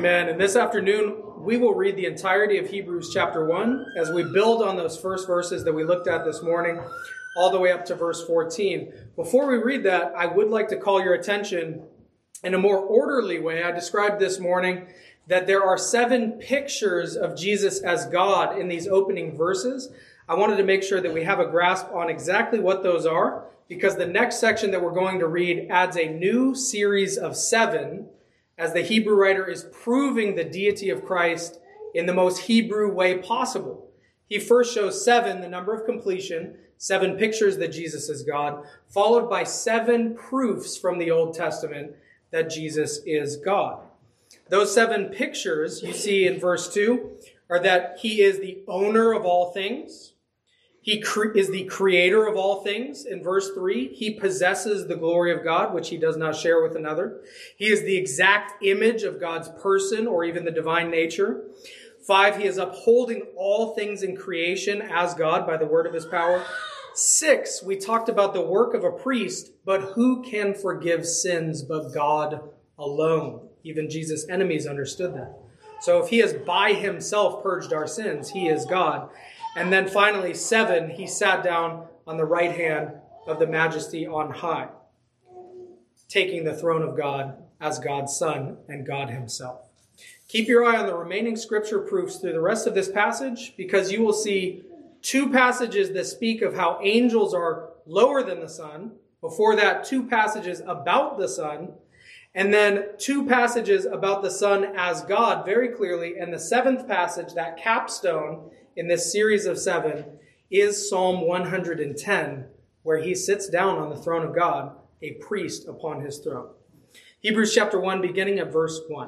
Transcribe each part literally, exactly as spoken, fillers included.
Amen. And this afternoon, we will read the entirety of Hebrews chapter one as we build on those first verses that we looked at this morning, all the way up to verse fourteen. Before we read that, I would like to call your attention in a more orderly way. I described this morning that there are seven pictures of Jesus as God in these opening verses. I wanted to make sure that we have a grasp on exactly what those are, because the next section that we're going to read adds a new series of seven as the Hebrew writer is proving the deity of Christ in the most Hebrew way possible. He first shows seven, the number of completion, seven pictures that Jesus is God, followed by seven proofs from the Old Testament that Jesus is God. Those seven pictures you see in verse two are that he is the owner of all things. He cre- is the creator of all things. In verse three, he possesses the glory of God, which he does not share with another. He is the exact image of God's person or even the divine nature. Five, he is upholding all things in creation as God by the word of his power. Six, we talked about the work of a priest, but who can forgive sins but God alone? Even Jesus' enemies understood that. So if he has by himself purged our sins, he is God. And then finally, seven, he sat down on the right hand of the majesty on high, taking the throne of God as God's Son and God himself. Keep your eye on the remaining scripture proofs through the rest of this passage, because you will see two passages that speak of how angels are lower than the Son. Before that, two passages about the Son. And then two passages about the Son as God very clearly. And the seventh passage, that capstone in this series of seven, is Psalm one hundred ten, where he sits down on the throne of God, a priest upon his throne. Hebrews chapter one, beginning at verse one.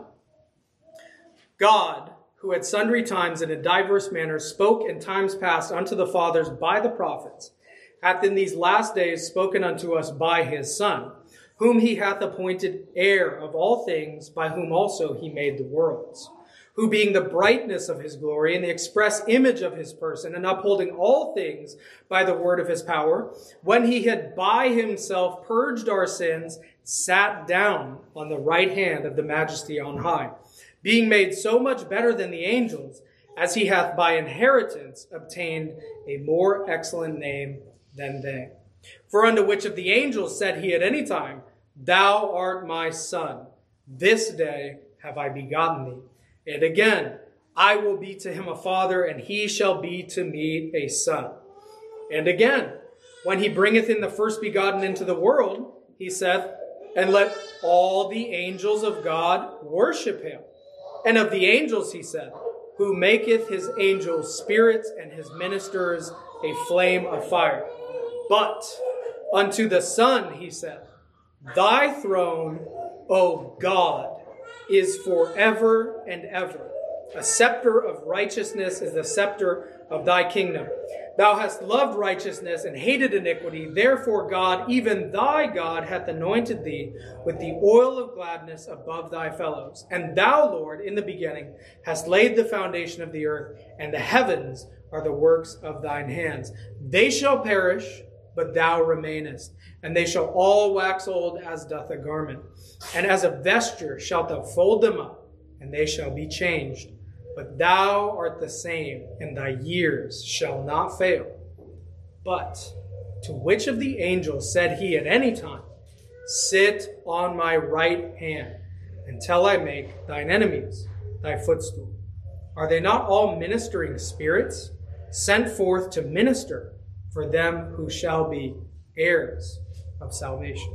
God, who at sundry times and in diverse manners spoke in times past unto the fathers by the prophets, hath in these last days spoken unto us by his Son, whom he hath appointed heir of all things, by whom also he made the worlds, who being the brightness of his glory and the express image of his person, and upholding all things by the word of his power, when he had by himself purged our sins, sat down on the right hand of the majesty on high, being made so much better than the angels, as he hath by inheritance obtained a more excellent name than they. For unto which of the angels said he at any time, Thou art my son, this day have I begotten thee. And again, I will be to him a father, and he shall be to me a son. And again, when he bringeth in the first begotten into the world, he saith, And let all the angels of God worship him. And of the angels, he said, Who maketh his angels spirits and his ministers a flame of fire. But unto the Son, he said, Thy throne, O God, is forever and ever. A scepter of righteousness is the scepter of thy kingdom. Thou hast loved righteousness and hated iniquity. Therefore God, even thy God, hath anointed thee with the oil of gladness above thy fellows. And thou, Lord, in the beginning, hast laid the foundation of the earth, and the heavens are the works of thine hands. They shall perish, but thou remainest, and they shall all wax old as doth a garment. And as a vesture shalt thou fold them up, and they shall be changed. But thou art the same, and thy years shall not fail. But to which of the angels said he at any time, Sit on my right hand, until I make thine enemies thy footstool? Are they not all ministering spirits, sent forth to minister for them who shall be heirs of salvation?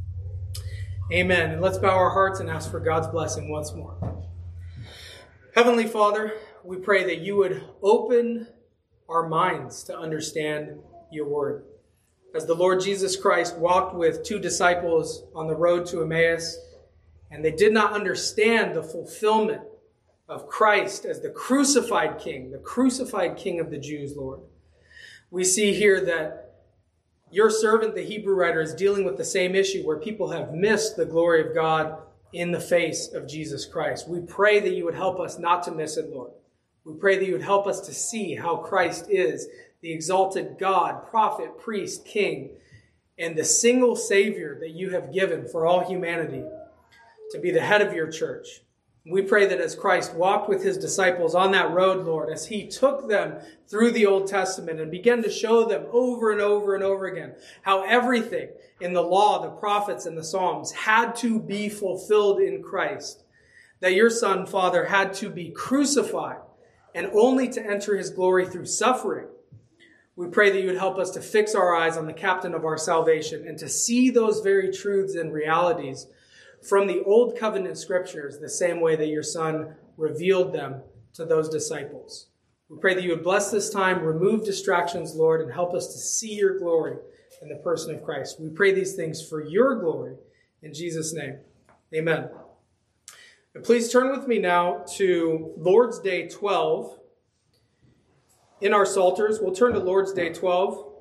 Amen. And let's bow our hearts and ask for God's blessing once more. Heavenly Father, we pray that you would open our minds to understand your word. As the Lord Jesus Christ walked with two disciples on the road to Emmaus, and they did not understand the fulfillment of Christ as the crucified King, the crucified King of the Jews, Lord. We see here that your servant, the Hebrew writer, is dealing with the same issue where people have missed the glory of God in the face of Jesus Christ. We pray that you would help us not to miss it, Lord. We pray that you would help us to see how Christ is the exalted God, prophet, priest, king, and the single Savior that you have given for all humanity to be the head of your church. We pray that as Christ walked with his disciples on that road, Lord, as he took them through the Old Testament and began to show them over and over and over again how everything in the law, the prophets, and the Psalms had to be fulfilled in Christ, that your Son, Father, had to be crucified and only to enter his glory through suffering. We pray that you would help us to fix our eyes on the captain of our salvation and to see those very truths and realities from the Old Covenant scriptures the same way that your Son revealed them to those disciples. We pray that you would bless this time, remove distractions, Lord, and help us to see your glory in the person of Christ. We pray these things for your glory. In Jesus' name, amen. And please turn with me now to Lord's Day twelve. In our Psalters, we'll turn to Lord's Day twelve.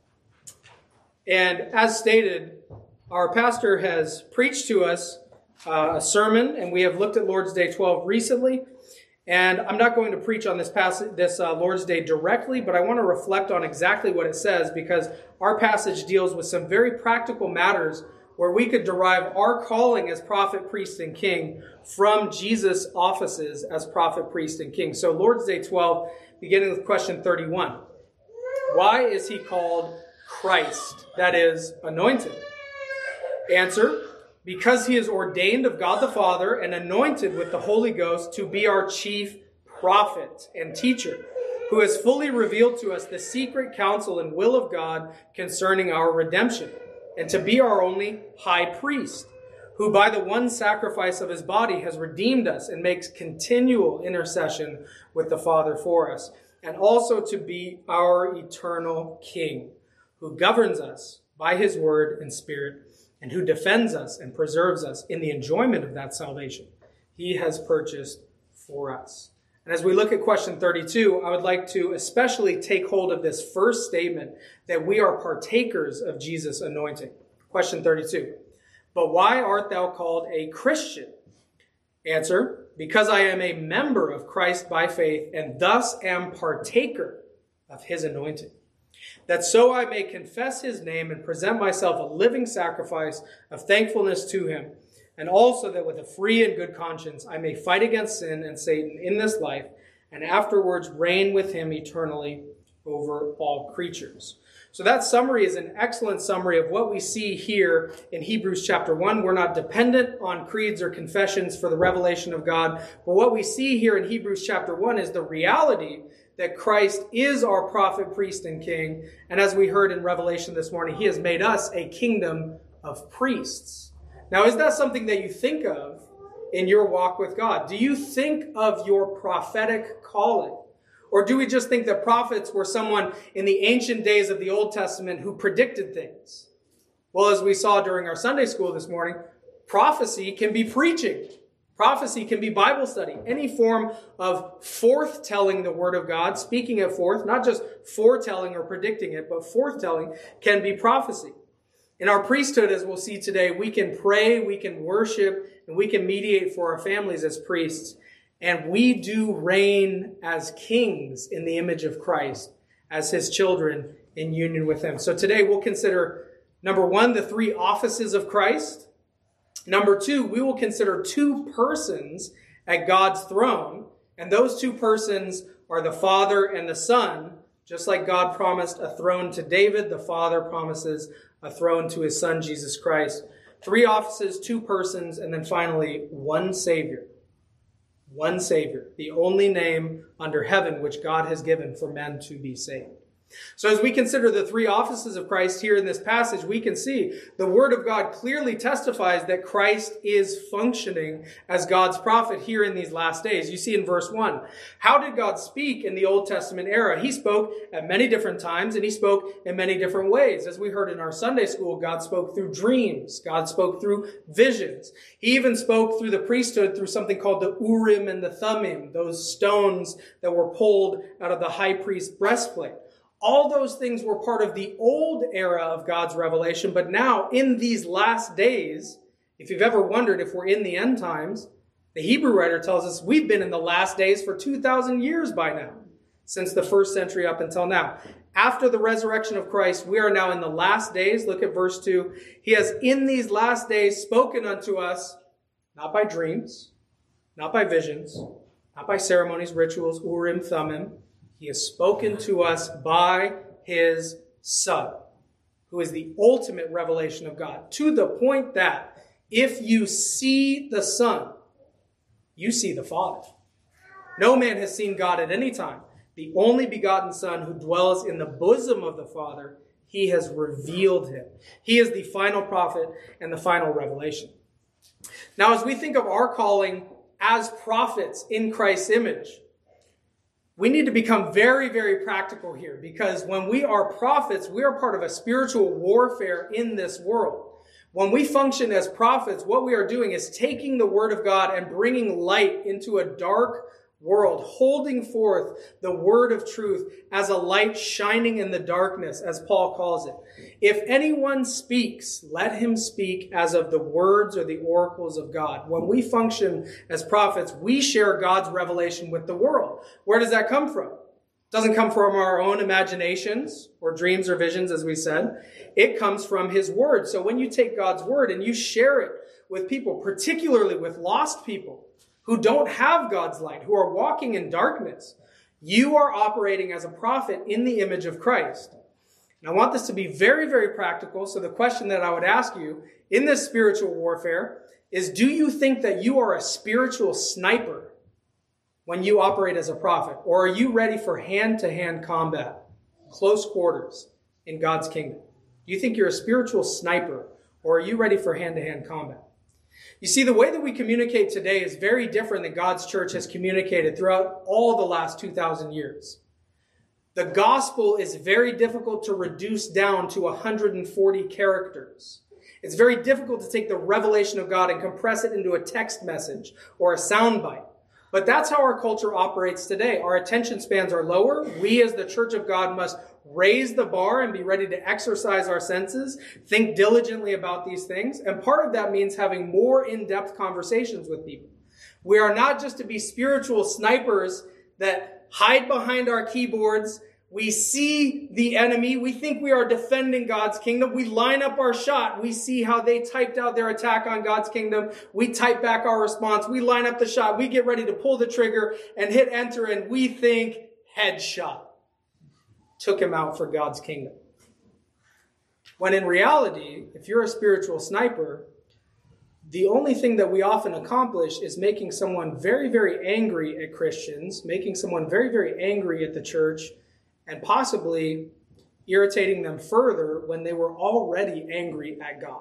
And as stated, our pastor has preached to us uh, a sermon, and we have looked at Lord's Day twelve recently. And I'm not going to preach on this passage, this uh, Lord's Day directly, but I want to reflect on exactly what it says, because our passage deals with some very practical matters where we could derive our calling as prophet, priest, and king from Jesus' offices as prophet, priest, and king. So Lord's Day twelve, beginning with question thirty-one. Why is he called Christ, that is, anointed? Answer, because he is ordained of God the Father and anointed with the Holy Ghost to be our chief prophet and teacher, who has fully revealed to us the secret counsel and will of God concerning our redemption, and to be our only high priest, who by the one sacrifice of his body has redeemed us and makes continual intercession with the Father for us, and also to be our eternal King, who governs us by his word and spirit, and who defends us and preserves us in the enjoyment of that salvation he has purchased for us. And as we look at question thirty-two, I would like to especially take hold of this first statement that we are partakers of Jesus' anointing. Question thirty-two. But why art thou called a Christian? Answer, because I am a member of Christ by faith, and thus am partaker of his anointing, that so I may confess his name and present myself a living sacrifice of thankfulness to him, and also that with a free and good conscience I may fight against sin and Satan in this life, and afterwards reign with him eternally over all creatures. So that summary is an excellent summary of what we see here in Hebrews chapter one. We're not dependent on creeds or confessions for the revelation of God, but what we see here in Hebrews chapter one is the reality that Christ is our prophet, priest, and king. And as we heard in Revelation this morning, he has made us a kingdom of priests. Now, is that something that you think of in your walk with God? Do you think of your prophetic calling? Or do we just think that prophets were someone in the ancient days of the Old Testament who predicted things? Well, as we saw during our Sunday school this morning, prophecy can be preaching. Prophecy can be Bible study. Any form of forthtelling the word of God, speaking it forth, not just foretelling or predicting it, but forthtelling can be prophecy. In our priesthood, as we'll see today, we can pray, we can worship, and we can mediate for our families as priests. And we do reign as kings in the image of Christ, as his children in union with him. So today we'll consider, number one, the three offices of Christ. Number two, we will consider two persons at God's throne. And those two persons are the Father and the Son. Just like God promised a throne to David, the Father promises a throne to his Son, Jesus Christ. Three offices, two persons, and then finally, one Savior. One Savior, the only name under heaven which God has given for men to be saved. So as we consider the three offices of Christ here in this passage, we can see the Word of God clearly testifies that Christ is functioning as God's prophet here in these last days. You see in verse one, how did God speak in the Old Testament era? He spoke at many different times, and he spoke in many different ways. As we heard in our Sunday school, God spoke through dreams. God spoke through visions. He even spoke through the priesthood through something called the Urim and the Thummim, those stones that were pulled out of the high priest's breastplate. All those things were part of the old era of God's revelation, but now in these last days, if you've ever wondered if we're in the end times, the Hebrew writer tells us we've been in the last days for two thousand years by now, since the first century up until now. After the resurrection of Christ, we are now in the last days. Look at verse two. He has in these last days spoken unto us, not by dreams, not by visions, not by ceremonies, rituals, Urim, Thummim. He has spoken to us by his Son, who is the ultimate revelation of God, to the point that if you see the Son, you see the Father. No man has seen God at any time. The only begotten Son who dwells in the bosom of the Father, he has revealed him. He is the final prophet and the final revelation. Now, as we think of our calling as prophets in Christ's image, we need to become very, very practical here, because when we are prophets, we are part of a spiritual warfare in this world. When we function as prophets, what we are doing is taking the word of God and bringing light into a dark world, holding forth the word of truth as a light shining in the darkness, as Paul calls it. If anyone speaks, let him speak as of the words or the oracles of God. When we function as prophets, we share God's revelation with the world. Where does that come from? It doesn't come from our own imaginations or dreams or visions, as we said. It comes from his word. So when you take God's word and you share it with people, particularly with lost people, who don't have God's light, who are walking in darkness, you are operating as a prophet in the image of Christ. And I want this to be very, very practical. So the question that I would ask you in this spiritual warfare is, do you think that you are a spiritual sniper when you operate as a prophet? Or are you ready for hand-to-hand combat, close quarters in God's kingdom? Do you think you're a spiritual sniper, or are you ready for hand-to-hand combat? You see, the way that we communicate today is very different than God's church has communicated throughout all the last two thousand years. The gospel is very difficult to reduce down to one hundred forty characters. It's very difficult to take the revelation of God and compress it into a text message or a soundbite. But that's how our culture operates today. Our attention spans are lower. We as the church of God must raise the bar and be ready to exercise our senses, think diligently about these things. And part of that means having more in-depth conversations with people. We are not just to be spiritual snipers that hide behind our keyboards. We see the enemy. We think we are defending God's kingdom. We line up our shot. We see how they typed out their attack on God's kingdom. We type back our response. We line up the shot. We get ready to pull the trigger and hit enter, and we think headshot. Took him out for God's kingdom. When in reality, if you're a spiritual sniper, the only thing that we often accomplish is making someone very, very angry at Christians, making someone very, very angry at the church, and possibly irritating them further when they were already angry at God.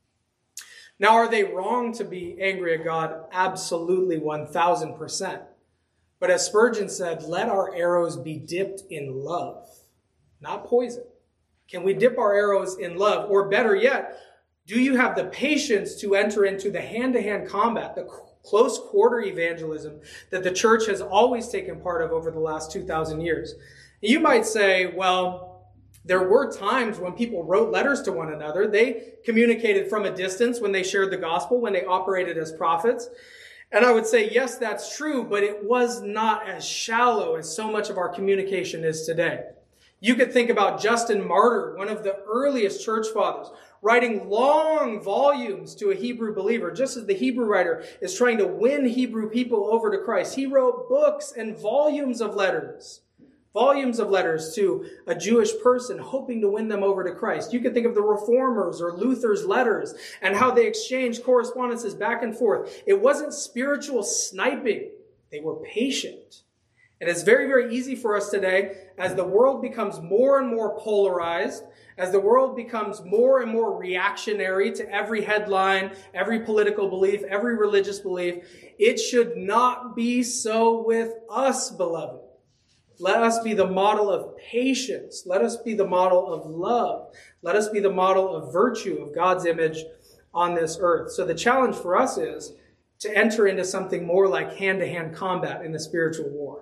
Now, are they wrong to be angry at God? Absolutely, one thousand percent. But as Spurgeon said, let our arrows be dipped in love, not poison. Can we dip our arrows in love? Or better yet, do you have the patience to enter into the hand-to-hand combat, the close quarter evangelism that the church has always taken part of over the last two thousand years? You might say, well, there were times when people wrote letters to one another. They communicated from a distance when they shared the gospel, when they operated as prophets. And I would say, yes, that's true, but it was not as shallow as so much of our communication is today. You could think about Justin Martyr, one of the earliest church fathers, writing long volumes to a Hebrew believer, just as the Hebrew writer is trying to win Hebrew people over to Christ. He wrote books and volumes of letters, volumes of letters to a Jewish person, hoping to win them over to Christ. You could think of the Reformers or Luther's letters and how they exchanged correspondences back and forth. It wasn't spiritual sniping. They were patient. And it's very, very easy for us today, as the world becomes more and more polarized, as the world becomes more and more reactionary to every headline, every political belief, every religious belief. It should not be so with us, beloved. Let us be the model of patience. Let us be the model of love. Let us be the model of virtue of God's image on this earth. So the challenge for us is to enter into something more like hand-to-hand combat in the spiritual war.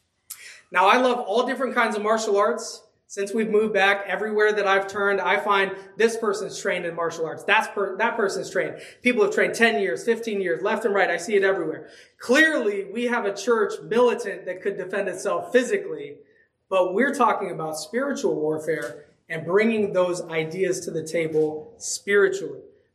Now, I love all different kinds of martial arts. Since we've moved back, everywhere that I've turned, I find this person's trained in martial arts. That's per, that person's trained. People have trained ten years, fifteen years, left and right. I see it everywhere. Clearly, we have a church militant that could defend itself physically, but we're talking about spiritual warfare and bringing those ideas to the table spiritually.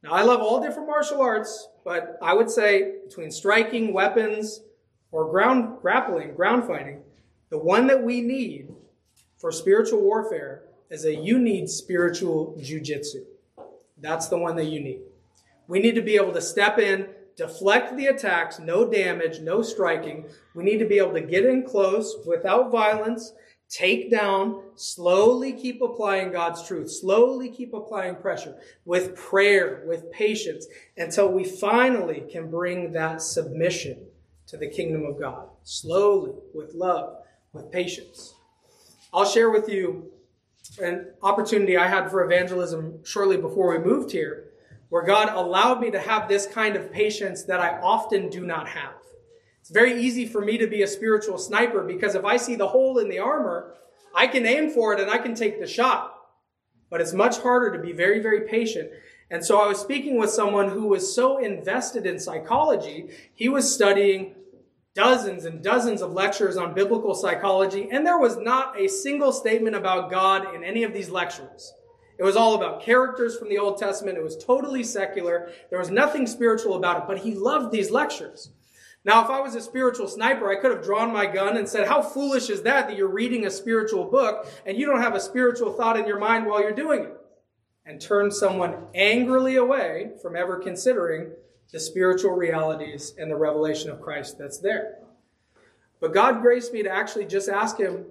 Now, I love all different martial arts, but I would say between striking, weapons, or ground grappling, ground fighting, the one that we need for spiritual warfare is a you need spiritual jujitsu. That's the one that you need. We need to be able to step in, deflect the attacks, no damage, no striking. We need to be able to get in close without violence, take down, slowly keep applying God's truth, slowly keep applying pressure with prayer, with patience, until we finally can bring that submission to the kingdom of God. Slowly, with love, with patience. I'll share with you an opportunity I had for evangelism shortly before we moved here, where God allowed me to have this kind of patience that I often do not have. It's very easy for me to be a spiritual sniper because if I see the hole in the armor, I can aim for it and I can take the shot. But it's much harder to be very, very patient. And so I was speaking with someone who was so invested in psychology, he was studying dozens and dozens of lectures on biblical psychology, and there was not a single statement about God in any of these lectures. It was all about characters from the Old Testament. It was totally secular. There was nothing spiritual about it, but he loved these lectures. Now, if I was a spiritual sniper, I could have drawn my gun and said, how foolish is that, that you're reading a spiritual book and you don't have a spiritual thought in your mind while you're doing it? And turn someone angrily away from ever considering the spiritual realities and the revelation of Christ that's there. But God graced me to actually just ask him,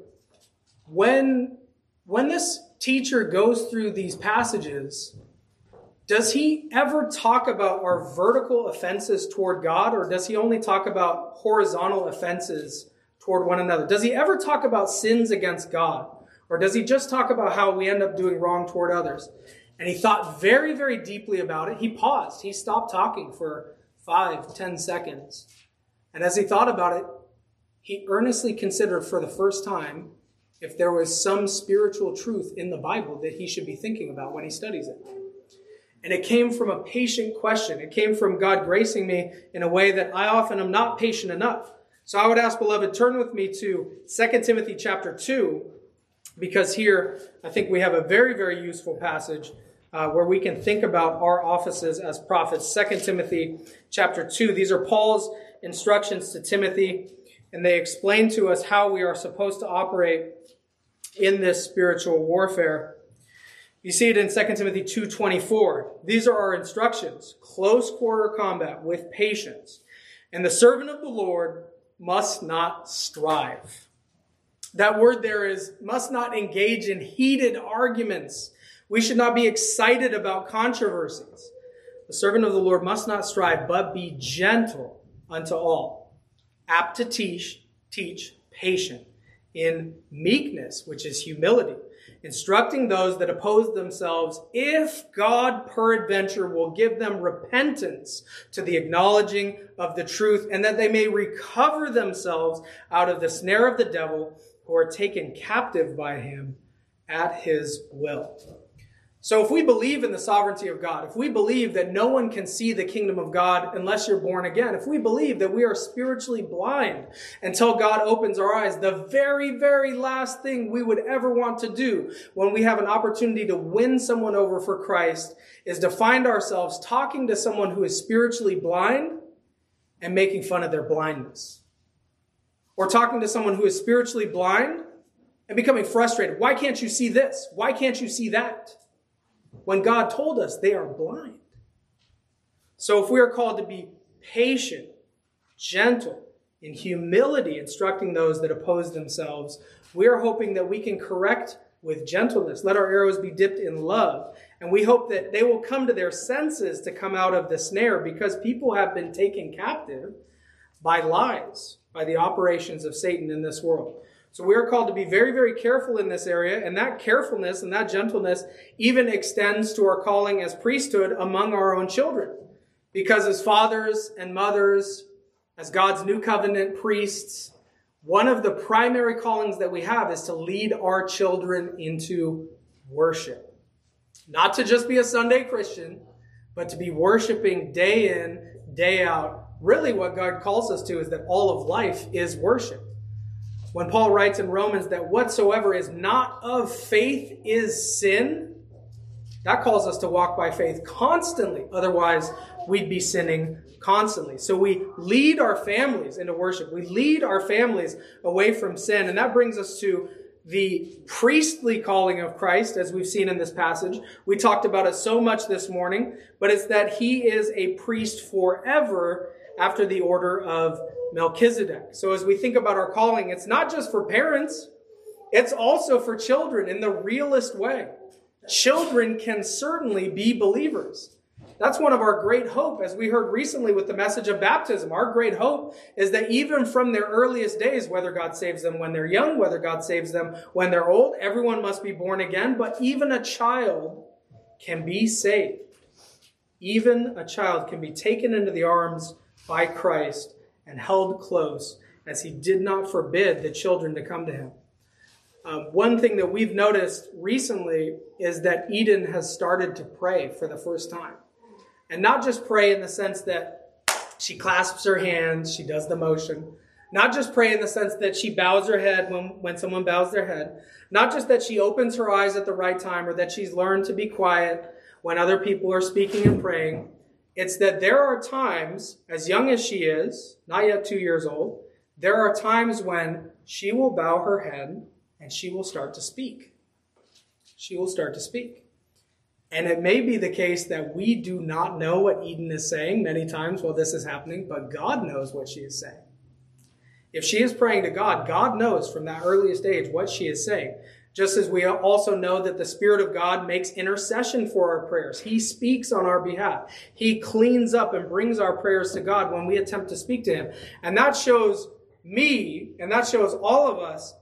when, when this teacher goes through these passages, does he ever talk about our vertical offenses toward God, or does he only talk about horizontal offenses toward one another? Does he ever talk about sins against God, or does he just talk about how we end up doing wrong toward others? And he thought very, very deeply about it. He paused. He stopped talking for five, ten seconds. And as he thought about it, he earnestly considered for the first time if there was some spiritual truth in the Bible that he should be thinking about when he studies it. And it came from a patient question. It came from God gracing me in a way that I often am not patient enough. So I would ask, beloved, turn with me to Second Timothy chapter two, because here I think we have a very, very useful passage uh, where we can think about our offices as prophets. Second Timothy chapter two. These are Paul's instructions to Timothy, and they explain to us how we are supposed to operate in this spiritual warfare. You see it in Second Timothy two twenty-four. These are our instructions. Close quarter combat with patience. And the servant of the Lord must not strive. That word there is must not engage in heated arguments. We should not be excited about controversies. The servant of the Lord must not strive, but be gentle unto all. Apt to teach, teach, patient, in meekness, which is humility, instructing those that oppose themselves, if God peradventure will give them repentance to the acknowledging of the truth, and that they may recover themselves out of the snare of the devil, who are taken captive by him at his will. So if we believe in the sovereignty of God, if we believe that no one can see the kingdom of God unless you're born again, if we believe that we are spiritually blind until God opens our eyes, the very, very last thing we would ever want to do when we have an opportunity to win someone over for Christ is to find ourselves talking to someone who is spiritually blind and making fun of their blindness. Or talking to someone who is spiritually blind and becoming frustrated. Why can't you see this? Why can't you see that? When God told us they are blind. So if we are called to be patient, gentle, in humility, instructing those that oppose themselves, we are hoping that we can correct with gentleness. Let our arrows be dipped in love. And we hope that they will come to their senses to come out of the snare, because people have been taken captive by lies, by the operations of Satan in this world. So we are called to be very, very careful in this area, and that carefulness and that gentleness even extends to our calling as priesthood among our own children. Because as fathers and mothers, as God's new covenant priests, one of the primary callings that we have is to lead our children into worship. Not to just be a Sunday Christian, but to be worshiping day in, day out. Really what God calls us to is that all of life is worship. When Paul writes in Romans that whatsoever is not of faith is sin, That calls us to walk by faith constantly. Otherwise, we'd be sinning constantly. So we lead our families into worship. We lead our families away from sin. And that brings us to the priestly calling of Christ, as we've seen in this passage. We talked about it so much this morning, but it's that he is a priest forever after the order of Melchizedek. So as we think about our calling, it's not just for parents, it's also for children in the realest way. Children can certainly be believers. That's one of our great hope, as we heard recently with the message of baptism. Our great hope is that even from their earliest days, whether God saves them when they're young, whether God saves them when they're old, everyone must be born again, but even a child can be saved. Even a child can be taken into the arms by Christ and held close, as he did not forbid the children to come to him. Um, one thing that we've noticed recently is that Eden has started to pray for the first time. And not just pray in the sense that she clasps her hands, she does the motion. Not just pray in the sense that she bows her head when, when someone bows their head. Not just that she opens her eyes at the right time, or that she's learned to be quiet when other people are speaking and praying. It's that there are times, as young as she is, not yet two years old, there are times when she will bow her head and she will start to speak. She will start to speak. And it may be the case that we do not know what Eden is saying many times while this is happening, but God knows what she is saying. If she is praying to God, God knows from that earliest age what she is saying. Just as we also know that the Spirit of God makes intercession for our prayers. He speaks on our behalf. He cleans up and brings our prayers to God when we attempt to speak to him. And that shows me, and that shows all of us,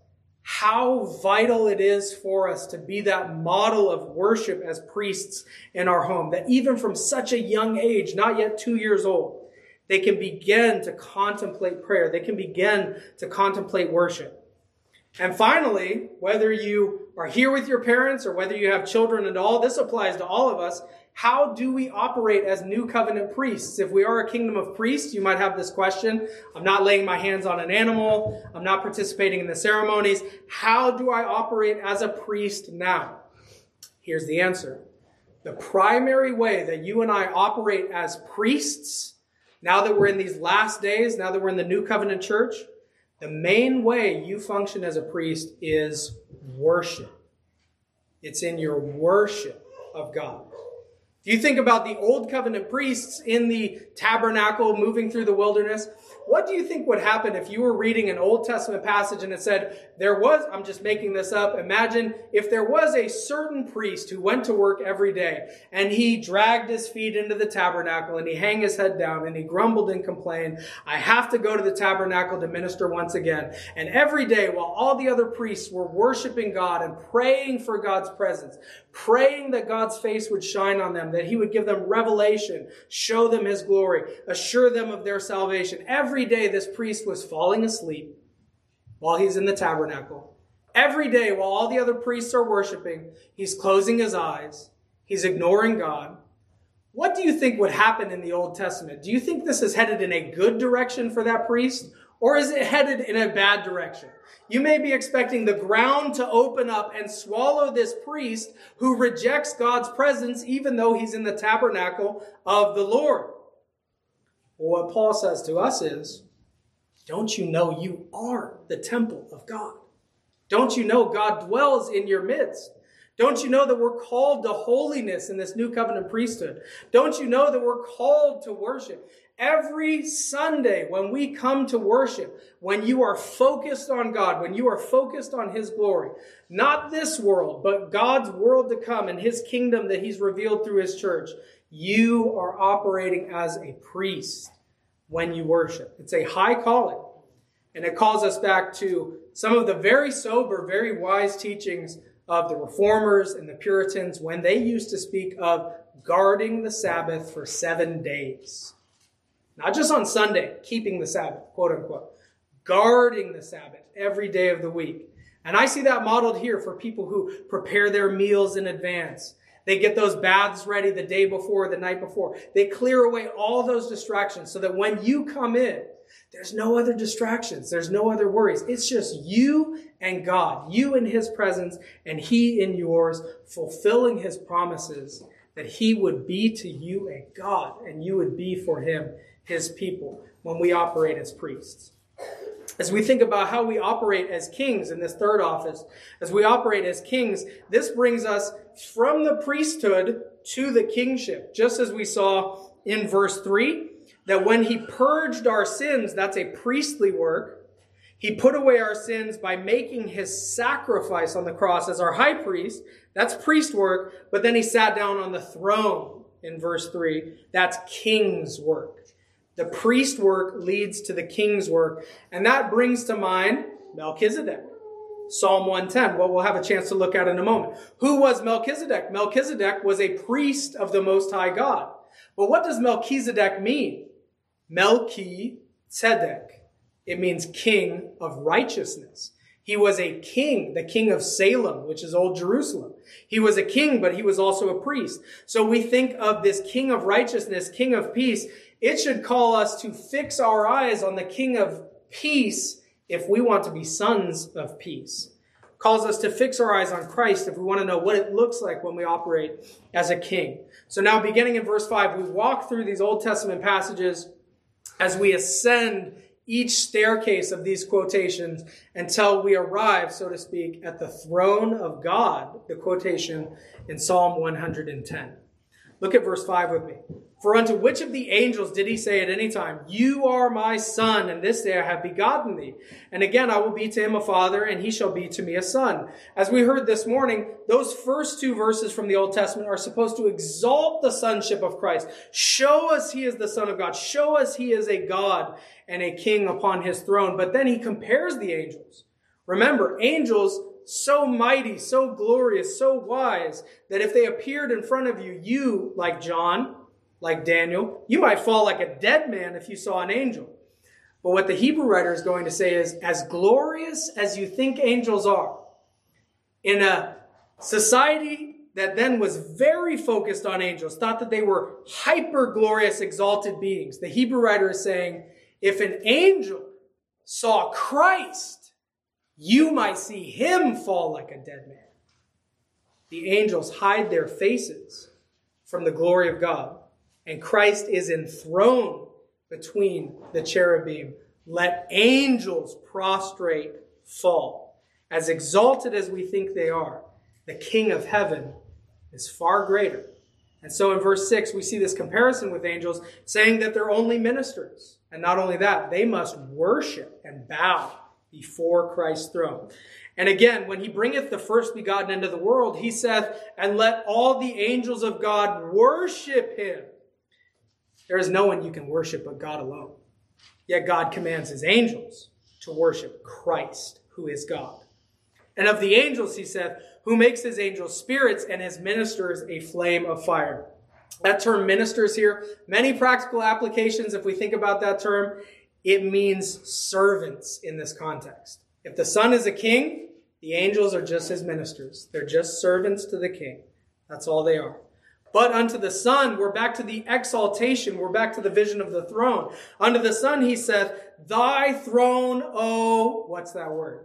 how vital it is for us to be that model of worship as priests in our home. That even from such a young age, not yet two years old, they can begin to contemplate prayer. They can begin to contemplate worship. And finally, whether you are here with your parents or whether you have children at all, this applies to all of us. How do we operate as new covenant priests? If we are a kingdom of priests, you might have this question. I'm not laying my hands on an animal. I'm not participating in the ceremonies. How do I operate as a priest now? Here's the answer. The primary way that you and I operate as priests, now that we're in these last days, now that we're in the new covenant church, the main way you function as a priest is worship. It's in your worship of God. If you think about the old covenant priests in the tabernacle moving through the wilderness, what do you think would happen if you were reading an Old Testament passage and it said, there was, I'm just making this up, imagine if there was a certain priest who went to work every day and he dragged his feet into the tabernacle and he hung his head down and he grumbled and complained, I have to go to the tabernacle to minister once again. And every day while all the other priests were worshiping God and praying for God's presence, praying that God's face would shine on them, that he would give them revelation, show them his glory, assure them of their salvation. Every day this priest was falling asleep while he's in the tabernacle. Every day while all the other priests are worshiping, he's closing his eyes. He's ignoring God. What do you think would happen in the Old Testament? Do you think this is headed in a good direction for that priest? Or is it headed in a bad direction? You may be expecting the ground to open up and swallow this priest who rejects God's presence even though he's in the tabernacle of the Lord. Well, what Paul says to us is, don't you know you are the temple of God? Don't you know God dwells in your midst? Don't you know that we're called to holiness in this new covenant priesthood? Don't you know that we're called to worship? Every Sunday when we come to worship, when you are focused on God, when you are focused on his glory, not this world, but God's world to come and his kingdom that he's revealed through his church, you are operating as a priest when you worship. It's a high calling. And it calls us back to some of the very sober, very wise teachings of the Reformers and the Puritans when they used to speak of guarding the Sabbath for seven days. Not just on Sunday, keeping the Sabbath, quote unquote. Guarding the Sabbath every day of the week. And I see that modeled here for people who prepare their meals in advance. They get those baths ready the day before, the night before. They clear away all those distractions so that when you come in, There's no other distractions. There's no other worries. It's just you and God, you in his presence and he in yours, fulfilling his promises that he would be to you a God and you would be for him his people when we operate as priests. As we think about how we operate as kings in this third office, as we operate as kings, this brings us from the priesthood to the kingship. Just as we saw in verse three, that when he purged our sins, that's a priestly work. He put away our sins by making his sacrifice on the cross as our high priest. That's priest work. But then he sat down on the throne in verse three. That's king's work. The priest work leads to the king's work. And that brings to mind Melchizedek. Psalm one ten, what we'll have a chance to look at in a moment. Who was Melchizedek? Melchizedek was a priest of the Most High God. But what does Melchizedek mean? Melchizedek. It means king of righteousness. He was a king, the king of Salem, which is Old Jerusalem. He was a king, but he was also a priest. So we think of this king of righteousness, king of peace. It should call us to fix our eyes on the king of peace if we want to be sons of peace. Calls us to fix our eyes on Christ if we want to know what it looks like when we operate as a king. So now beginning in verse five, we walk through these Old Testament passages as we ascend each staircase of these quotations until we arrive, so to speak, at the throne of God, the quotation in Psalm one hundred ten. Look at verse five with me. For unto which of the angels did he say at any time, you are my son, and this day I have begotten thee? And again, I will be to him a father, and he shall be to me a son. As we heard this morning, those first two verses from the Old Testament are supposed to exalt the sonship of Christ. Show us he is the Son of God. Show us he is a God and a king upon his throne. But then he compares the angels. Remember, angels so mighty, so glorious, so wise, that if they appeared in front of you, you, like John, like Daniel, you might fall like a dead man if you saw an angel. But what the Hebrew writer is going to say is, as glorious as you think angels are, in a society that then was very focused on angels, thought that they were hyper-glorious, exalted beings, the Hebrew writer is saying, if an angel saw Christ, you might see him fall like a dead man. The angels hide their faces from the glory of God, and Christ is enthroned between the cherubim. Let angels prostrate fall. As exalted as we think they are, the King of heaven is far greater. And so in verse six, we see this comparison with angels, saying that they're only ministers. And not only that, they must worship and bow before Christ's throne. And again, when he bringeth the first begotten into the world, he saith, and let all the angels of God worship him. There is no one you can worship but God alone. Yet God commands his angels to worship Christ, who is God. And of the angels, he saith, who makes his angels spirits and his ministers a flame of fire. That term ministers here, many practical applications if we think about that term. It means servants in this context. If the Son is a king, the angels are just his ministers. They're just servants to the king. That's all they are. But unto the Son, we're back to the exaltation. We're back to the vision of the throne. Unto the Son, he saith, thy throne, O, what's that word?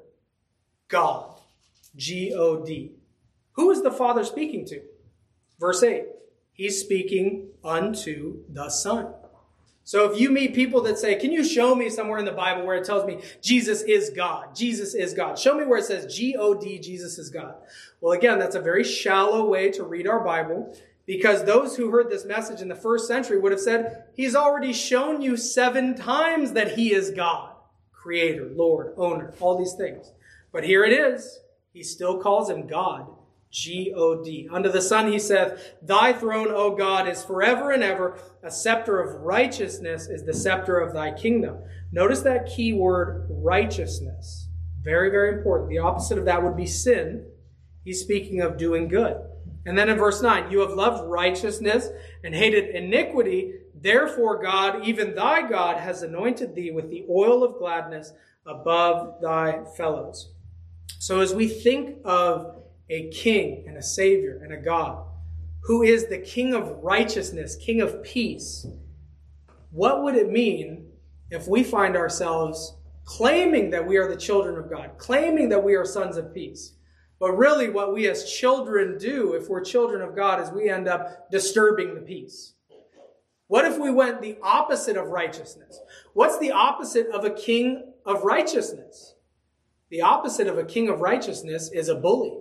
God. G O D. Who is the Father speaking to? Verse eight. He's speaking unto the Son. So if you meet people that say, can you show me somewhere in the Bible where it tells me Jesus is God? Jesus is God. Show me where it says G O D, Jesus is God. Well, again, that's a very shallow way to read our Bible, because those who heard this message in the first century would have said, he's already shown you seven times that he is God, creator, Lord, owner, all these things. But here it is. He still calls him God. G O D. Unto the Son he saith, thy throne, O God, is forever and ever. A scepter of righteousness is the scepter of thy kingdom. Notice that key word, righteousness. Very, very important. The opposite of that would be sin. He's speaking of doing good. And then in verse nine, you have loved righteousness and hated iniquity. Therefore God, even thy God, has anointed thee with the oil of gladness above thy fellows. So as we think of a king and a savior and a God who is the king of righteousness, king of peace, what would it mean if we find ourselves claiming that we are the children of God, claiming that we are sons of peace. But really what we as children do, if we're children of God, is we end up disturbing the peace. What if we went the opposite of righteousness? What's the opposite of a king of righteousness? The opposite of a king of righteousness is a bully.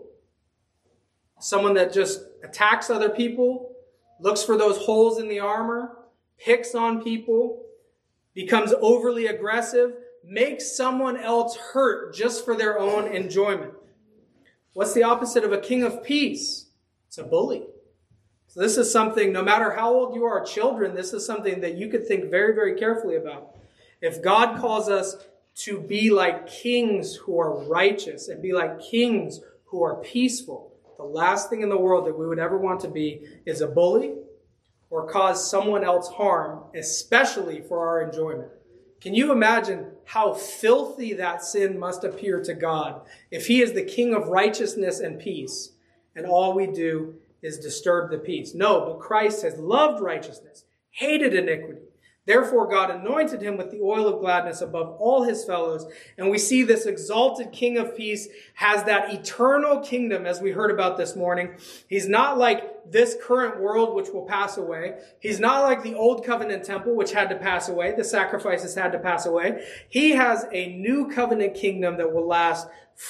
Someone that just attacks other people, looks for those holes in the armor, picks on people, becomes overly aggressive, makes someone else hurt just for their own enjoyment. What's the opposite of a king of peace? It's a bully. So this is something, no matter how old you are, children, this is something that you could think very, very carefully about. If God calls us to be like kings who are righteous and be like kings who are peaceful, the last thing in the world that we would ever want to be is a bully or cause someone else harm, especially for our enjoyment. Can you imagine how filthy that sin must appear to God if he is the king of righteousness and peace, and all we do is disturb the peace? No, but Christ has loved righteousness, hated iniquity. Therefore, God anointed him with the oil of gladness above all his fellows. And we see this exalted king of peace has that eternal kingdom, as we heard about this morning. He's not like this current world, which will pass away. He's not like the old covenant temple, which had to pass away. The sacrifices had to pass away. He has a new covenant kingdom that will last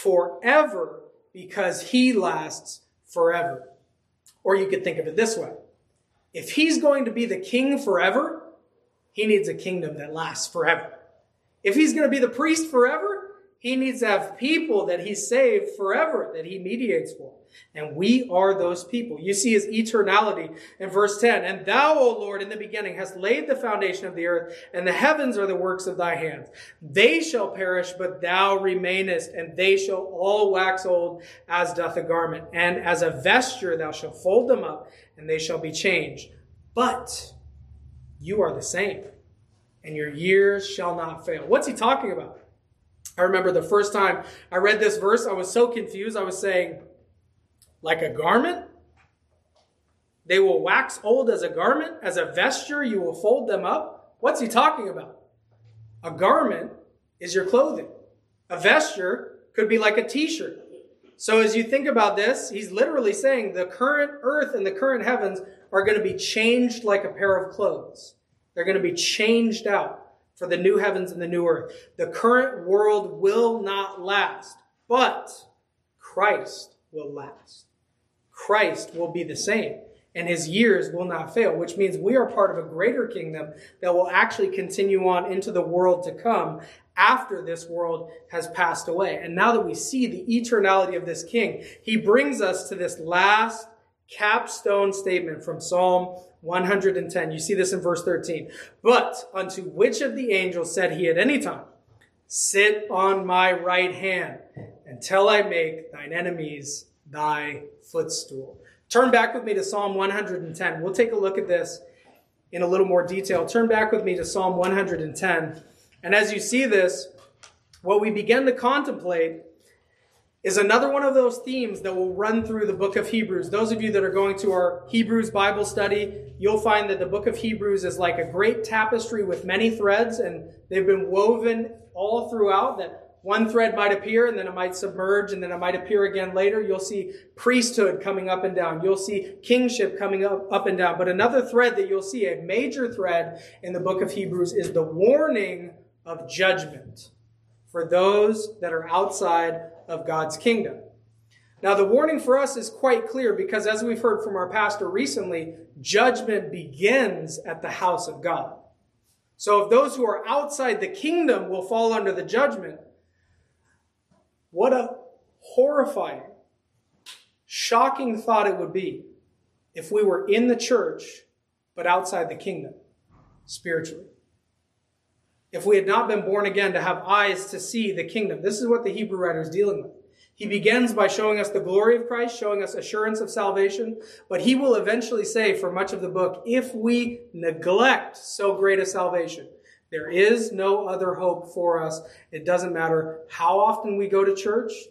forever because he lasts forever. Or you could think of it this way. If he's going to be the king forever, he needs a kingdom that lasts forever. If he's going to be the priest forever, he needs to have people that he saved forever, that he mediates for. And we are those people. You see his eternality in verse ten. And thou, O Lord, in the beginning hast laid the foundation of the earth, and the heavens are the works of thy hands. They shall perish, but thou remainest, and they shall all wax old as doth a garment. And as a vesture thou shalt fold them up, and they shall be changed. But you are the same, and your years shall not fail. What's he talking about? I remember the first time I read this verse, I was so confused. I was saying, like a garment? They will wax old as a garment? As a vesture, you will fold them up? What's he talking about? A garment is your clothing. A vesture could be like a t-shirt. So as you think about this, he's literally saying the current earth and the current heavens are going to be changed like a pair of clothes. They're going to be changed out for the new heavens and the new earth. The current world will not last, but Christ will last. Christ will be the same, and his years will not fail, which means we are part of a greater kingdom that will actually continue on into the world to come after this world has passed away. And now that we see the eternality of this king, he brings us to this last capstone statement from Psalm one hundred ten. You see this in verse thirteen. But unto which of the angels said he at any time, sit on my right hand until I make thine enemies thy footstool. Turn back with me to Psalm one hundred ten. We'll take a look at this in a little more detail. Turn back with me to Psalm one hundred ten. And as you see this, what we begin to contemplate is another one of those themes that will run through the book of Hebrews. Those of you that are going to our Hebrews Bible study, you'll find that the book of Hebrews is like a great tapestry with many threads, and they've been woven all throughout, that one thread might appear and then it might submerge and then it might appear again later. You'll see priesthood coming up and down. You'll see kingship coming up, up and down. But another thread that you'll see, a major thread in the book of Hebrews, is the warning of judgment for those that are outside of God's kingdom. Now, the warning for us is quite clear because, as we've heard from our pastor recently, judgment begins at the house of God. So if those who are outside the kingdom will fall under the judgment, what a horrifying, shocking thought it would be if we were in the church but outside the kingdom spiritually. If we had not been born again to have eyes to see the kingdom. This is what the Hebrew writer is dealing with. He begins by showing us the glory of Christ, showing us assurance of salvation. But he will eventually say for much of the book, if we neglect so great a salvation, there is no other hope for us. It doesn't matter how often we go to church.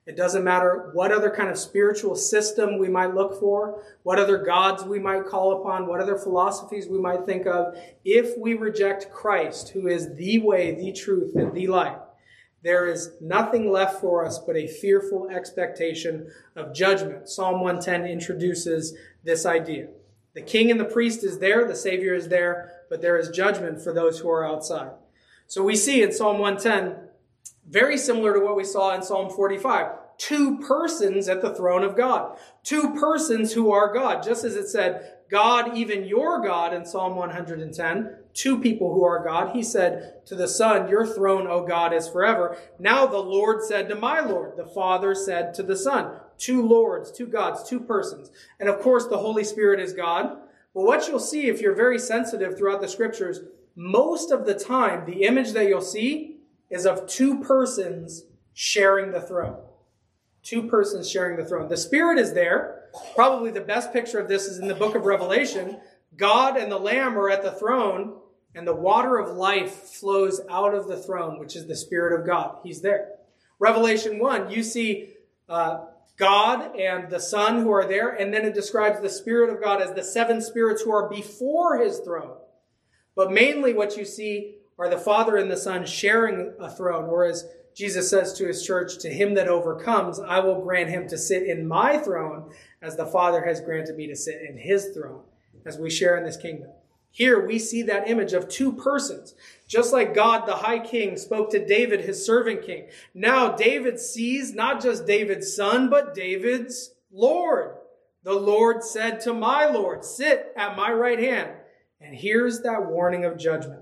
It doesn't matter what other kind of spiritual system we might look for, what other gods we might call upon, what other philosophies we might think of. If we reject Christ, who is the way, the truth, and the life, there is nothing left for us but a fearful expectation of judgment. Psalm one ten introduces this idea. The king and the priest is there, the Savior is there, but there is judgment for those who are outside. So we see in Psalm one ten, very similar to what we saw in Psalm forty-five, two persons at the throne of God. Two persons who are God. Just as it said, God, even your God, in Psalm one hundred ten, two people who are God. He said to the Son, your throne, O God, is forever. Now the Lord said to my Lord, the Father said to the Son. Two Lords, two gods, two persons. And of course, the Holy Spirit is God. But what you'll see if you're very sensitive throughout the scriptures, most of the time, the image that you'll see is of two persons sharing the throne. Two persons sharing the throne. The Spirit is there. Probably the best picture of this is in the book of Revelation. God and the Lamb are at the throne, and the water of life flows out of the throne, which is the Spirit of God. He's there. Revelation one, you see uh, God and the Son who are there, and then it describes the Spirit of God as the seven spirits who are before his throne. But mainly what you see are the Father and the Son sharing a throne, whereas Jesus says to his church, to him that overcomes, I will grant him to sit in my throne as the Father has granted me to sit in his throne, as we share in this kingdom. Here we see that image of two persons. Just like God, the high king, spoke to David, his servant king. Now David sees not just David's son, but David's Lord. The Lord said to my Lord, sit at my right hand. And here's that warning of judgment.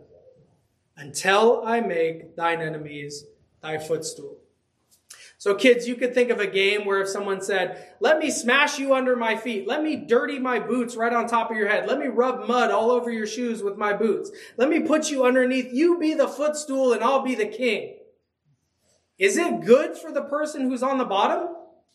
Until I make thine enemies thy footstool. So kids, you could think of a game where if someone said, let me smash you under my feet. Let me dirty my boots right on top of your head. Let me rub mud all over your shoes with my boots. Let me put you underneath. You be the footstool and I'll be the king. Is it good for the person who's on the bottom?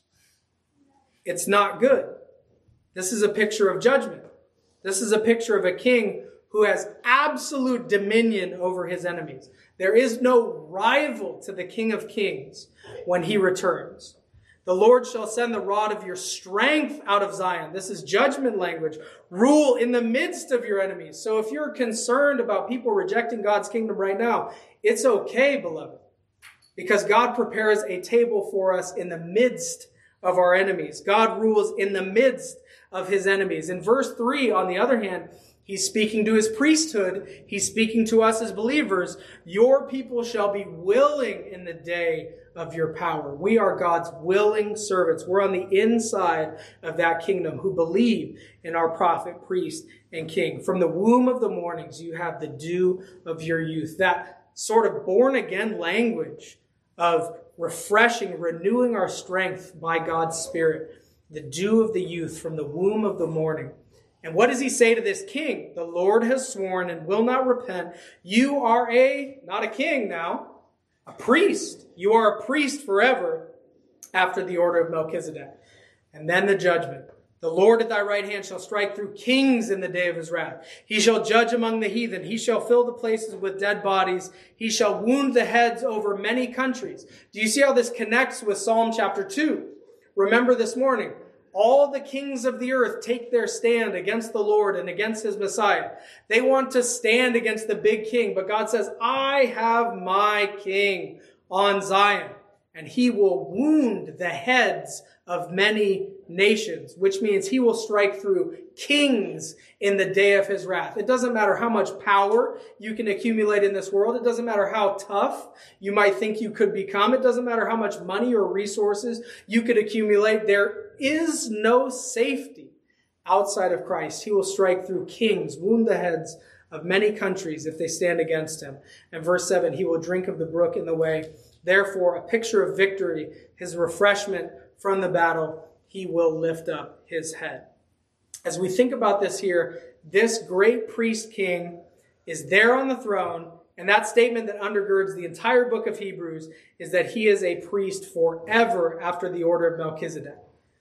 It's not good. This is a picture of judgment. This is a picture of a king who has absolute dominion over his enemies. There is no rival to the King of Kings when he returns. The Lord shall send the rod of your strength out of Zion. This is judgment language. Rule in the midst of your enemies. So if you're concerned about people rejecting God's kingdom right now, it's okay, beloved. Because God prepares a table for us in the midst of our enemies. God rules in the midst of his enemies. In verse three, on the other hand, he's speaking to his priesthood. He's speaking to us as believers. Your people shall be willing in the day of your power. We are God's willing servants. We're on the inside of that kingdom who believe in our prophet, priest, and king. From the womb of the mornings, you have the dew of your youth. That sort of born-again language of refreshing, renewing our strength by God's Spirit. The dew of the youth from the womb of the morning. And what does he say to this king? The Lord has sworn and will not repent. You are a, not a king now, a priest. You are a priest forever after the order of Melchizedek. And then the judgment. The Lord at thy right hand shall strike through kings in the day of his wrath. He shall judge among the heathen. He shall fill the places with dead bodies. He shall wound the heads over many countries. Do you see how this connects with Psalm chapter two? Remember this morning, all the kings of the earth take their stand against the Lord and against his Messiah. They want to stand against the big king, but God says, I have my king on Zion, and he will wound the heads of many nations, which means he will strike through kings in the day of his wrath. It doesn't matter how much power you can accumulate in this world. It doesn't matter how tough you might think you could become. It doesn't matter how much money or resources you could accumulate. There is no safety outside of Christ. He will strike through kings, wound the heads of many countries if they stand against him. And verse seven, he will drink of the brook in the way. Therefore, a picture of victory, his refreshment from the battle, he will lift up his head. As we think about this here, this great priest king is there on the throne, and that statement that undergirds the entire book of Hebrews is that he is a priest forever after the order of Melchizedek.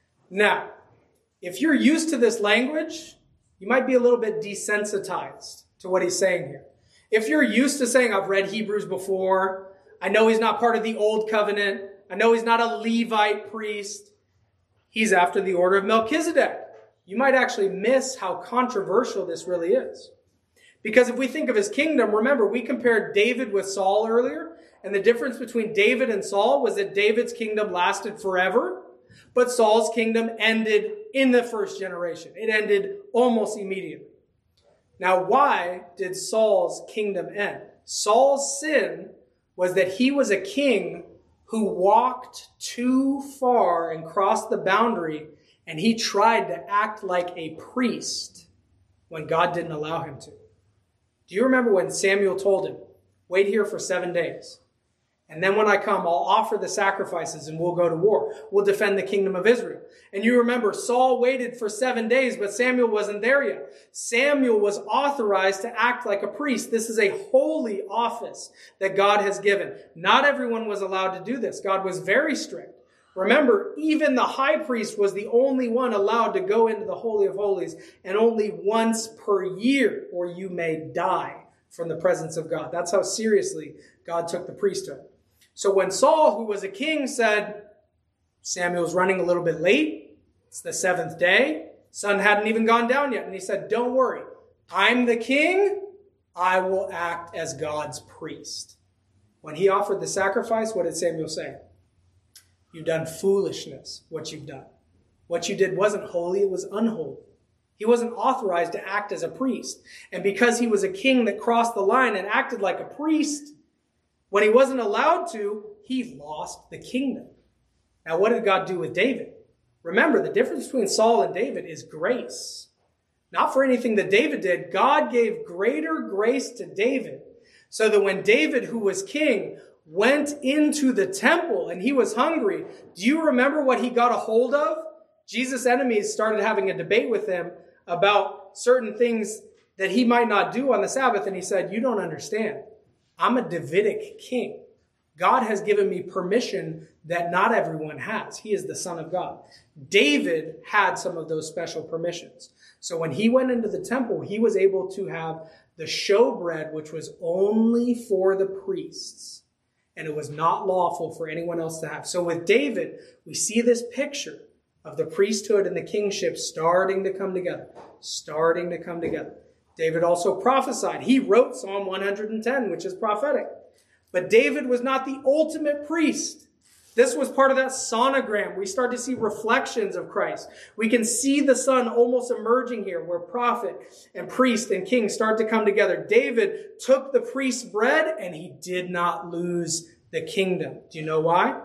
Now, if you're used to this language, you might be a little bit desensitized to what he's saying here. If you're used to saying, I've read Hebrews before, I know he's not part of the old covenant, I know he's not a Levite priest. He's after the order of Melchizedek. You might actually miss how controversial this really is. Because if we think of his kingdom, remember, we compared David with Saul earlier, and the difference between David and Saul was that David's kingdom lasted forever, but Saul's kingdom ended in the first generation. It ended almost immediately. Now, why did Saul's kingdom end? Saul's sin was that he was a king who walked too far and crossed the boundary, and he tried to act like a priest when God didn't allow him to. Do you remember when Samuel told him, wait here for seven days? And then when I come, I'll offer the sacrifices and we'll go to war. We'll defend the kingdom of Israel. And you remember, Saul waited for seven days, but Samuel wasn't there yet. Samuel was authorized to act like a priest. This is a holy office that God has given. Not everyone was allowed to do this. God was very strict. Remember, even the high priest was the only one allowed to go into the Holy of Holies, and only once per year, or you may die from the presence of God. That's how seriously God took the priesthood. So when Saul, who was a king, said, Samuel's running a little bit late, it's the seventh day, sun hadn't even gone down yet, and he said, don't worry, I'm the king, I will act as God's priest. When he offered the sacrifice, what did Samuel say? You've done foolishness, what you've done. What you did wasn't holy, it was unholy. He wasn't authorized to act as a priest. And because he was a king that crossed the line and acted like a priest, when he wasn't allowed to, he lost the kingdom. Now, what did God do with David? Remember, the difference between Saul and David is grace. Not for anything that David did. God gave greater grace to David so that when David, who was king, went into the temple and he was hungry, do you remember what he got a hold of? Jesus' enemies started having a debate with him about certain things that he might not do on the Sabbath. And he said, you don't understand. I'm a Davidic king. God has given me permission that not everyone has. He is the Son of God. David had some of those special permissions. So when he went into the temple, he was able to have the showbread, which was only for the priests. And it was not lawful for anyone else to have. So with David, we see this picture of the priesthood and the kingship starting to come together. Starting to come together. David also prophesied. He wrote Psalm one hundred ten, which is prophetic. But David was not the ultimate priest. This was part of that sonogram. We start to see reflections of Christ. We can see the Son almost emerging here, where prophet and priest and king start to come together. David took the priest's bread and he did not lose the kingdom. Do you know why?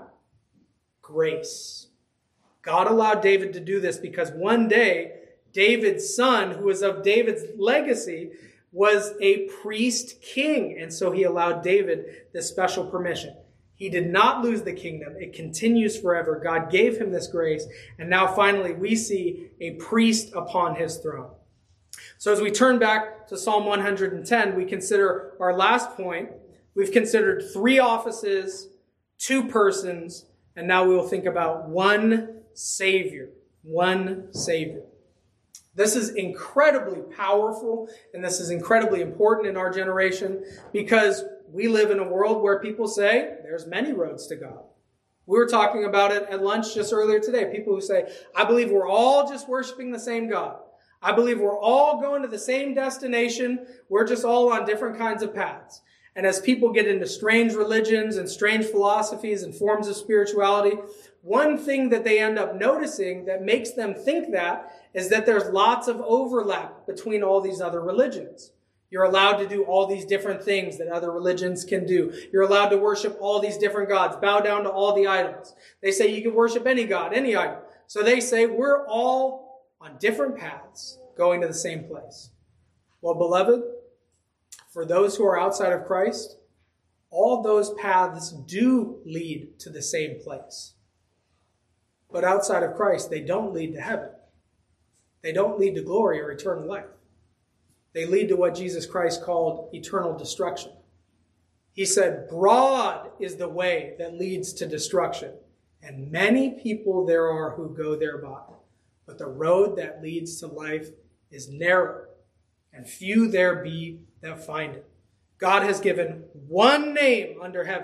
Grace. God allowed David to do this because one day, David's son, who was of David's legacy, was a priest king. And so he allowed David this special permission. He did not lose the kingdom. It continues forever. God gave him this grace. And now finally we see a priest upon his throne. So as we turn back to Psalm one hundred ten, we consider our last point. We've considered three offices, two persons, and now we will think about one Savior. One Savior. This is incredibly powerful, and this is incredibly important in our generation because we live in a world where people say there's many roads to God. We were talking about it at lunch just earlier today. People who say, I believe we're all just worshiping the same God. I believe we're all going to the same destination. We're just all on different kinds of paths. And as people get into strange religions and strange philosophies and forms of spirituality, one thing that they end up noticing that makes them think that is that there's lots of overlap between all these other religions. You're allowed to do all these different things that other religions can do. You're allowed to worship all these different gods, bow down to all the idols. They say you can worship any god, any idol. So they say we're all on different paths going to the same place. Well, beloved, for those who are outside of Christ, all those paths do lead to the same place. But outside of Christ, they don't lead to heaven. They don't lead to glory or eternal life. They lead to what Jesus Christ called eternal destruction. He said, broad is the way that leads to destruction, and many people there are who go thereby. But the road that leads to life is narrow, and few there be that find it. God has given one name under heaven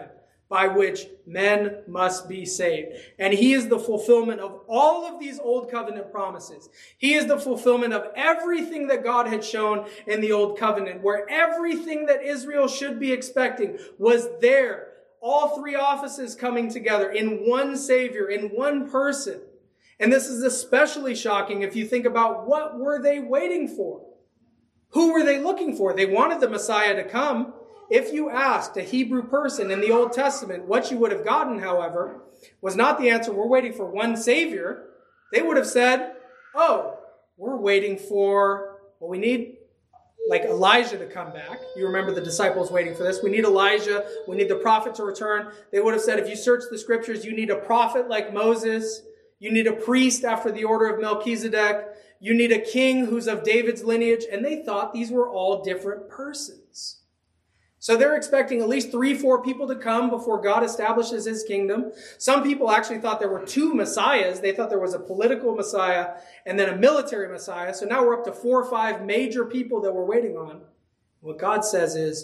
by which men must be saved. And he is the fulfillment of all of these old covenant promises. He is the fulfillment of everything that God had shown in the old covenant, where everything that Israel should be expecting was there. All three offices coming together in one Savior, in one person. And this is especially shocking if you think about what were they waiting for? Who were they looking for? They wanted the Messiah to come. If you asked a Hebrew person in the Old Testament, what you would have gotten, however, was not the answer, we're waiting for one Savior. They would have said, oh, we're waiting for, well, we need like Elijah to come back. You remember the disciples waiting for this. We need Elijah. We need the prophet to return. They would have said, if you search the scriptures, you need a prophet like Moses. You need a priest after the order of Melchizedek. You need a king who's of David's lineage. And they thought these were all different persons. So they're expecting at least three, four people to come before God establishes his kingdom. Some people actually thought there were two messiahs. They thought there was a political messiah and then a military messiah. So now we're up to four or five major people that we're waiting on. What God says is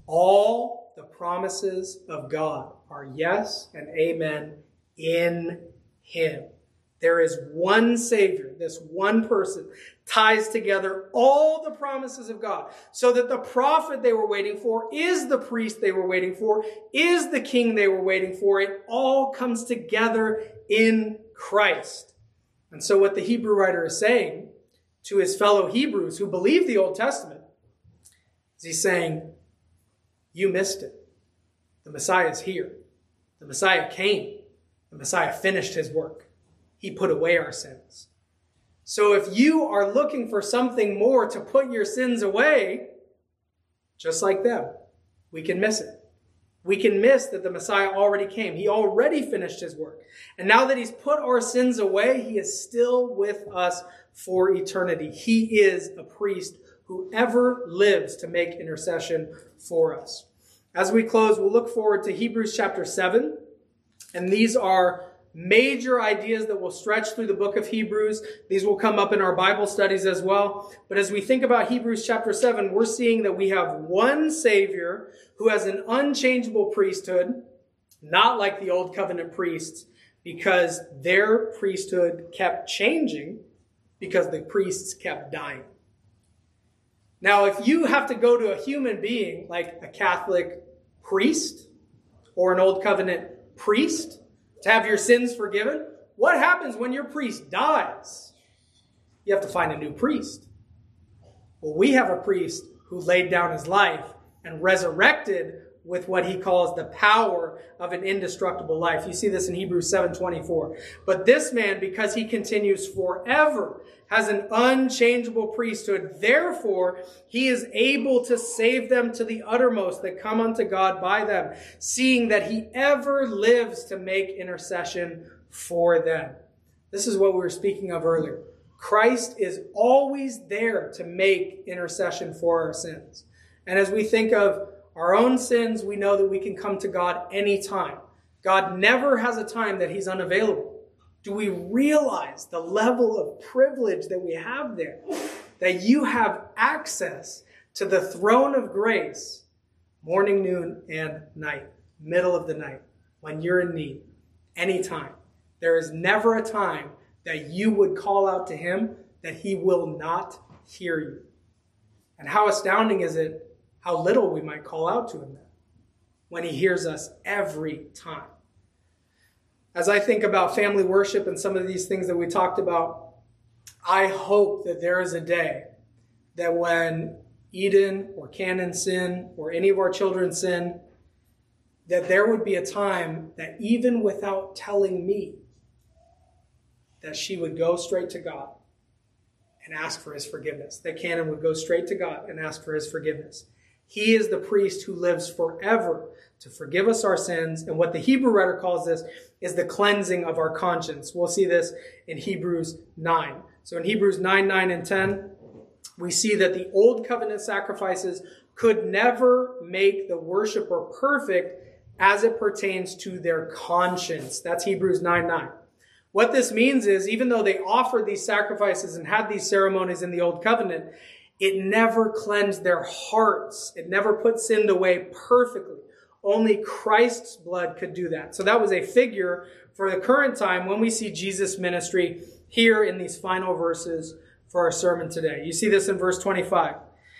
all the promises of God are yes and amen in him. There is one Savior, this one person ties together all the promises of God so that the prophet they were waiting for is the priest they were waiting for, is the king they were waiting for. It all comes together in Christ. And so what the Hebrew writer is saying to his fellow Hebrews who believe the Old Testament is he's saying, you missed it. The Messiah is here. The Messiah came. The Messiah finished his work. He put away our sins. So if you are looking for something more to put your sins away, just like them, we can miss it. We can miss that the Messiah already came. He already finished his work. And now that he's put our sins away, he is still with us for eternity. He is a priest who ever lives to make intercession for us. As we close, we'll look forward to Hebrews chapter seven. And these are major ideas that will stretch through the book of Hebrews. These will come up in our Bible studies as well. But as we think about Hebrews chapter seven, we're seeing that we have one Savior who has an unchangeable priesthood, not like the old covenant priests, because their priesthood kept changing because the priests kept dying. Now, if you have to go to a human being like a Catholic priest or an old covenant priest to have your sins forgiven, what happens when your priest dies? You have to find a new priest. Well, we have a priest who laid down his life and resurrected with what he calls the power of an indestructible life. You see this in Hebrews seven twenty-four. But this man, because he continues forever, has an unchangeable priesthood. Therefore, he is able to save them to the uttermost that come unto God by them, seeing that he ever lives to make intercession for them. This is what we were speaking of earlier. Christ is always there to make intercession for our sins. And as we think of our own sins, we know that we can come to God anytime. God never has a time that he's unavailable. Do we realize the level of privilege that we have there? That you have access to the throne of grace morning, noon, and night, middle of the night, when you're in need, anytime. There is never a time that you would call out to him that he will not hear you. And how astounding is it how little we might call out to him then, when he hears us every time. As I think about family worship and some of these things that we talked about, I hope that there is a day that when Eden or Cannon sin or any of our children sin, that there would be a time that even without telling me, that she would go straight to God and ask for his forgiveness. That Cannon would go straight to God and ask for his forgiveness. He is the priest who lives forever to forgive us our sins. And what the Hebrew writer calls this is the cleansing of our conscience. We'll see this in Hebrews nine. So in Hebrews nine, nine, and ten, we see that the old covenant sacrifices could never make the worshiper perfect as it pertains to their conscience. That's Hebrews nine, nine. What this means is, even though they offered these sacrifices and had these ceremonies in the old covenant, it never cleansed their hearts. It never put sin away perfectly. Only Christ's blood could do that. So that was a figure for the current time when we see Jesus' ministry here in these final verses for our sermon today. You see this in verse twenty-five.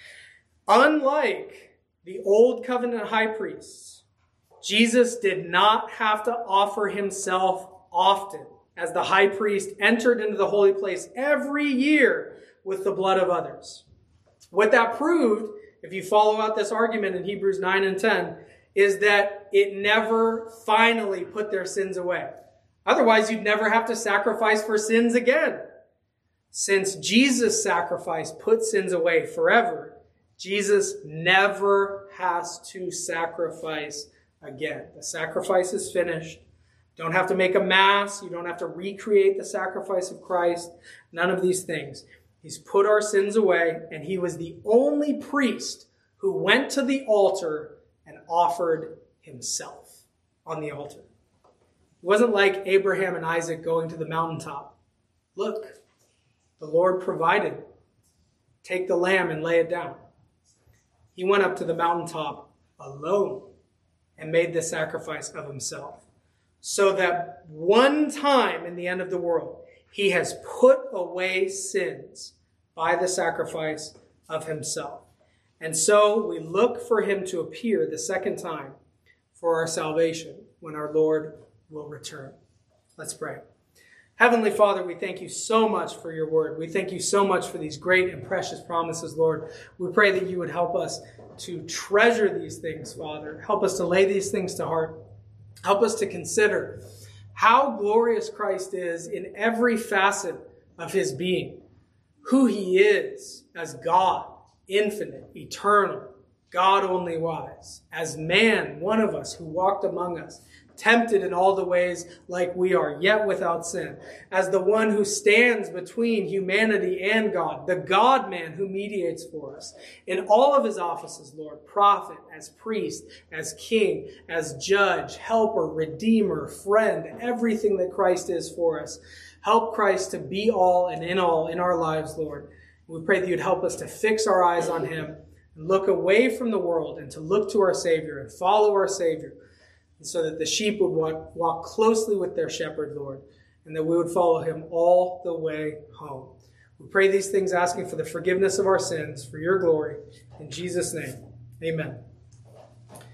Unlike the old covenant high priests, Jesus did not have to offer himself often, as the high priest entered into the holy place every year with the blood of others. What that proved, if you follow out this argument in Hebrews nine and ten, is that it never finally put their sins away. Otherwise, you'd never have to sacrifice for sins again. Since Jesus' sacrifice put sins away forever, Jesus never has to sacrifice again. The sacrifice is finished. Don't have to make a mass. You don't have to recreate the sacrifice of Christ. None of these things. He's put our sins away, and he was the only priest who went to the altar and offered himself on the altar. It wasn't like Abraham and Isaac going to the mountaintop. Look, the Lord provided. Take the lamb and lay it down. He went up to the mountaintop alone and made the sacrifice of himself. So that one time in the end of the world, he has put away sins by the sacrifice of himself. And so we look for him to appear the second time for our salvation when our Lord will return. Let's pray. Heavenly Father, we thank you so much for your word. We thank you so much for these great and precious promises, Lord. We pray that you would help us to treasure these things, Father. Help us to lay these things to heart. Help us to consider how glorious Christ is in every facet of his being. Who he is as God, infinite, eternal, God only wise. As man, one of us who walked among us, tempted in all the ways like we are, yet without sin. As the one who stands between humanity and God, the God-man who mediates for us. In all of his offices, Lord, prophet, as priest, as king, as judge, helper, redeemer, friend, everything that Christ is for us. Help Christ to be all and in all in our lives, Lord. We pray that you'd help us to fix our eyes on him and look away from the world and to look to our Savior and follow our Savior, so that the sheep would walk, walk closely with their shepherd, Lord, and that we would follow him all the way home. We pray these things asking for the forgiveness of our sins, for your glory. In Jesus' name, amen.